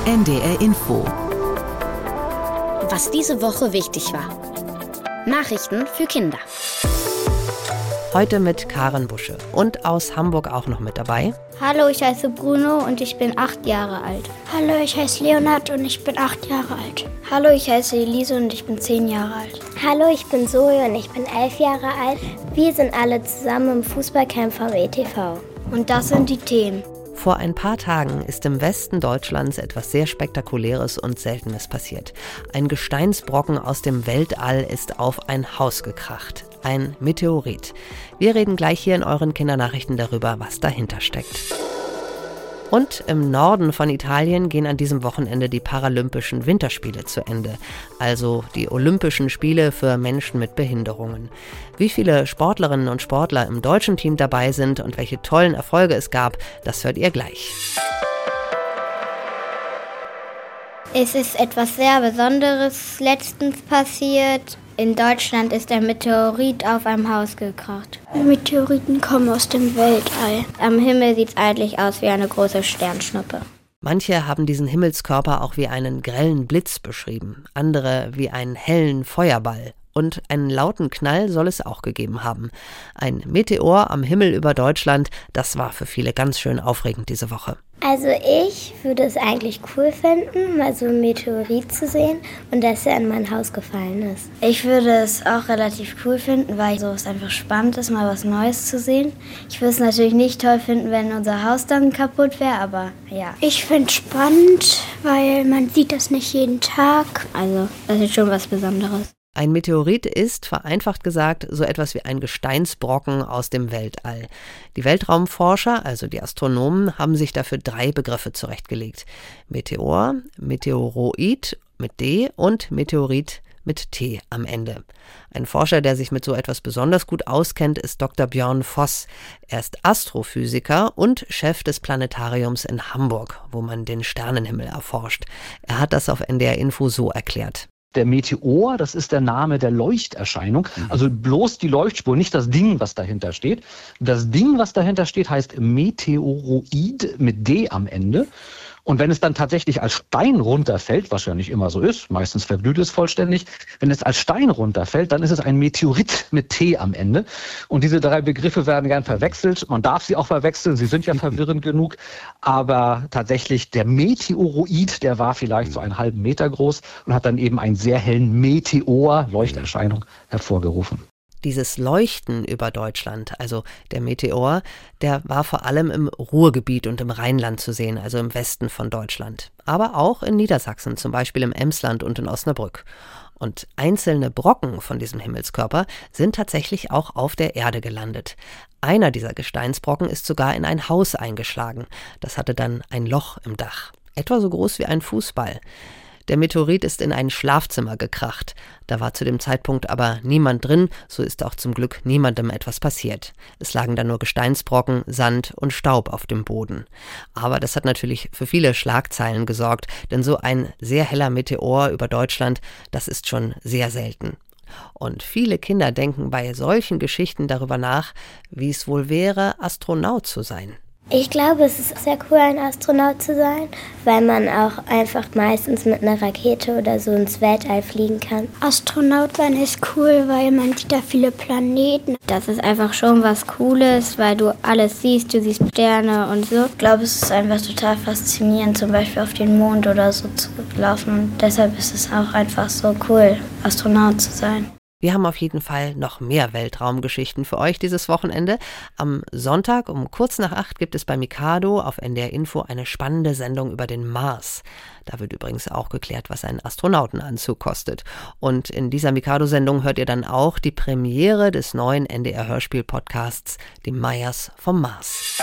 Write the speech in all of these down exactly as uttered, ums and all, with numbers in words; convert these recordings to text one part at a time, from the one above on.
N D R Info. Was diese Woche wichtig war. Nachrichten für Kinder. Heute mit Karen Busche und aus Hamburg auch noch mit dabei. Hallo, ich heiße Bruno und ich bin acht Jahre alt. Hallo, ich heiße Leonhard und ich bin acht Jahre alt. Hallo, ich heiße Elise und ich bin zehn Jahre alt. Hallo, ich bin Zoe und ich bin elf Jahre alt. Wir sind alle zusammen im Fußballcamp vom E T V. Und das sind die Themen. Vor ein paar Tagen ist im Westen Deutschlands etwas sehr Spektakuläres und Seltenes passiert. Ein Gesteinsbrocken aus dem Weltall ist auf ein Haus gekracht. Ein Meteorit. Wir reden gleich hier in euren Kindernachrichten darüber, was dahinter steckt. Und im Norden von Italien gehen an diesem Wochenende die Paralympischen Winterspiele zu Ende. Also die Olympischen Spiele für Menschen mit Behinderungen. Wie viele Sportlerinnen und Sportler im deutschen Team dabei sind und welche tollen Erfolge es gab, das hört ihr gleich. Es ist etwas sehr Besonderes letztens passiert. In Deutschland ist ein Meteorit auf einem Haus gekracht. Meteoriten kommen aus dem Weltall. Am Himmel sieht es eigentlich aus wie eine große Sternschnuppe. Manche haben diesen Himmelskörper auch wie einen grellen Blitz beschrieben, andere wie einen hellen Feuerball. Und einen lauten Knall soll es auch gegeben haben. Ein Meteor am Himmel über Deutschland, das war für viele ganz schön aufregend diese Woche. Also ich würde es eigentlich cool finden, mal so ein Meteorit zu sehen und dass er in mein Haus gefallen ist. Ich würde es auch relativ cool finden, weil so es einfach spannend ist, mal was Neues zu sehen. Ich würde es natürlich nicht toll finden, wenn unser Haus dann kaputt wäre, aber ja. Ich finde es spannend, weil man sieht das nicht jeden Tag. Also das ist schon was Besonderes. Ein Meteorit ist, vereinfacht gesagt, so etwas wie ein Gesteinsbrocken aus dem Weltall. Die Weltraumforscher, also die Astronomen, haben sich dafür drei Begriffe zurechtgelegt. Meteor, Meteoroid mit D und Meteorit mit T am Ende. Ein Forscher, der sich mit so etwas besonders gut auskennt, ist Doktor Björn Voss. Er ist Astrophysiker und Chef des Planetariums in Hamburg, wo man den Sternenhimmel erforscht. Er hat das auf N D R Info so erklärt. Der Meteor, das ist der Name der Leuchterscheinung, also bloß die Leuchtspur, nicht das Ding, was dahinter steht. Das Ding, was dahinter steht, heißt Meteoroid mit D am Ende. Und wenn es dann tatsächlich als Stein runterfällt, was ja nicht immer so ist, meistens verglüht es vollständig, wenn es als Stein runterfällt, dann ist es ein Meteorit mit T am Ende. Und diese drei Begriffe werden gern verwechselt. Man darf sie auch verwechseln, sie sind ja verwirrend genug. Aber tatsächlich der Meteoroid, der war vielleicht so einen halben Meter groß und hat dann eben einen sehr hellen Meteor, Leuchterscheinung, hervorgerufen. Dieses Leuchten über Deutschland, also der Meteor, der war vor allem im Ruhrgebiet und im Rheinland zu sehen, also im Westen von Deutschland. Aber auch in Niedersachsen, zum Beispiel im Emsland und in Osnabrück. Und einzelne Brocken von diesem Himmelskörper sind tatsächlich auch auf der Erde gelandet. Einer dieser Gesteinsbrocken ist sogar in ein Haus eingeschlagen. Das hatte dann ein Loch im Dach, etwa so groß wie ein Fußball. Der Meteorit ist in ein Schlafzimmer gekracht. Da war zu dem Zeitpunkt aber niemand drin, so ist auch zum Glück niemandem etwas passiert. Es lagen da nur Gesteinsbrocken, Sand und Staub auf dem Boden. Aber das hat natürlich für viele Schlagzeilen gesorgt, denn so ein sehr heller Meteor über Deutschland, das ist schon sehr selten. Und viele Kinder denken bei solchen Geschichten darüber nach, wie es wohl wäre, Astronaut zu sein. Ich glaube, es ist sehr cool, ein Astronaut zu sein, weil man auch einfach meistens mit einer Rakete oder so ins Weltall fliegen kann. Astronaut sein ist cool, weil man sieht da viele Planeten. Das ist einfach schon was Cooles, weil du alles siehst, du siehst Sterne und so. Ich glaube, es ist einfach total faszinierend, zum Beispiel auf den Mond oder so zu laufen. Und deshalb ist es auch einfach so cool, Astronaut zu sein. Wir haben auf jeden Fall noch mehr Weltraumgeschichten für euch dieses Wochenende. Am Sonntag um kurz nach acht gibt es bei Mikado auf N D R Info eine spannende Sendung über den Mars. Da wird übrigens auch geklärt, was ein Astronautenanzug kostet. Und in dieser Mikado-Sendung hört ihr dann auch die Premiere des neuen N D R-Hörspiel-Podcasts Die Mayas vom Mars.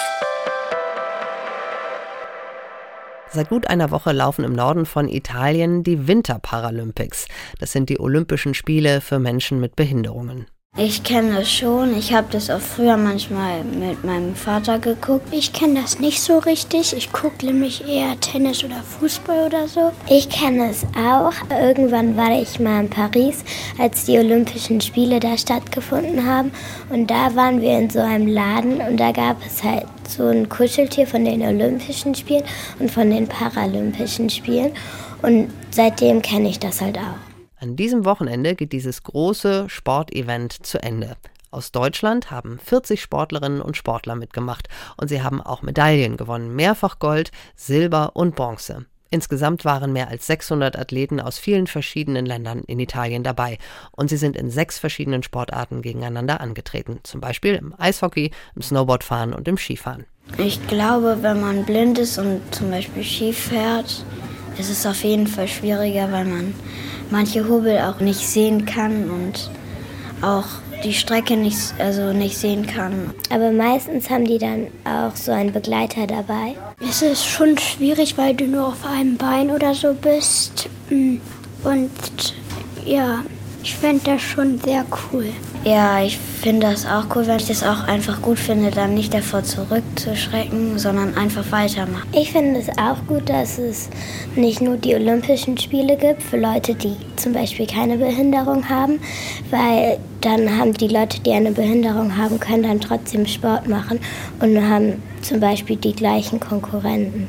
Seit gut einer Woche laufen im Norden von Italien die Winter-Paralympics. Das sind die Olympischen Spiele für Menschen mit Behinderungen. Ich kenne das schon. Ich habe das auch früher manchmal mit meinem Vater geguckt. Ich kenne das nicht so richtig. Ich gucke nämlich eher Tennis oder Fußball oder so. Ich kenne es auch. Irgendwann war ich mal in Paris, als die Olympischen Spiele da stattgefunden haben. Und da waren wir in so einem Laden und da gab es halt so ein Kuscheltier von den Olympischen Spielen und von den Paralympischen Spielen. Und seitdem kenne ich das halt auch. An diesem Wochenende geht dieses große Sportevent zu Ende. Aus Deutschland haben vierzig Sportlerinnen und Sportler mitgemacht und sie haben auch Medaillen gewonnen, mehrfach Gold, Silber und Bronze. Insgesamt waren mehr als sechshundert Athleten aus vielen verschiedenen Ländern in Italien dabei und sie sind in sechs verschiedenen Sportarten gegeneinander angetreten, zum Beispiel im Eishockey, im Snowboardfahren und im Skifahren. Ich glaube, wenn man blind ist und zum Beispiel Ski fährt, ist es auf jeden Fall schwieriger, weil man manche Hubel auch nicht sehen kann und auch die Strecke nicht, also nicht sehen kann. Aber meistens haben die dann auch so einen Begleiter dabei. Es ist schon schwierig, weil du nur auf einem Bein oder so bist. Und ja, ich fände das schon sehr cool. Ja, ich finde das auch cool, weil ich das auch einfach gut finde, dann nicht davor zurückzuschrecken, sondern einfach weitermachen. Ich finde es auch gut, dass es nicht nur die Olympischen Spiele gibt für Leute, die zum Beispiel keine Behinderung haben, weil dann haben die Leute, die eine Behinderung haben, können dann trotzdem Sport machen und haben zum Beispiel die gleichen Konkurrenten.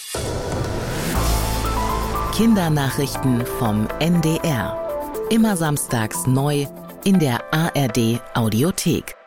Kindernachrichten vom N D R. Immer samstags neu in der A R D Audiothek.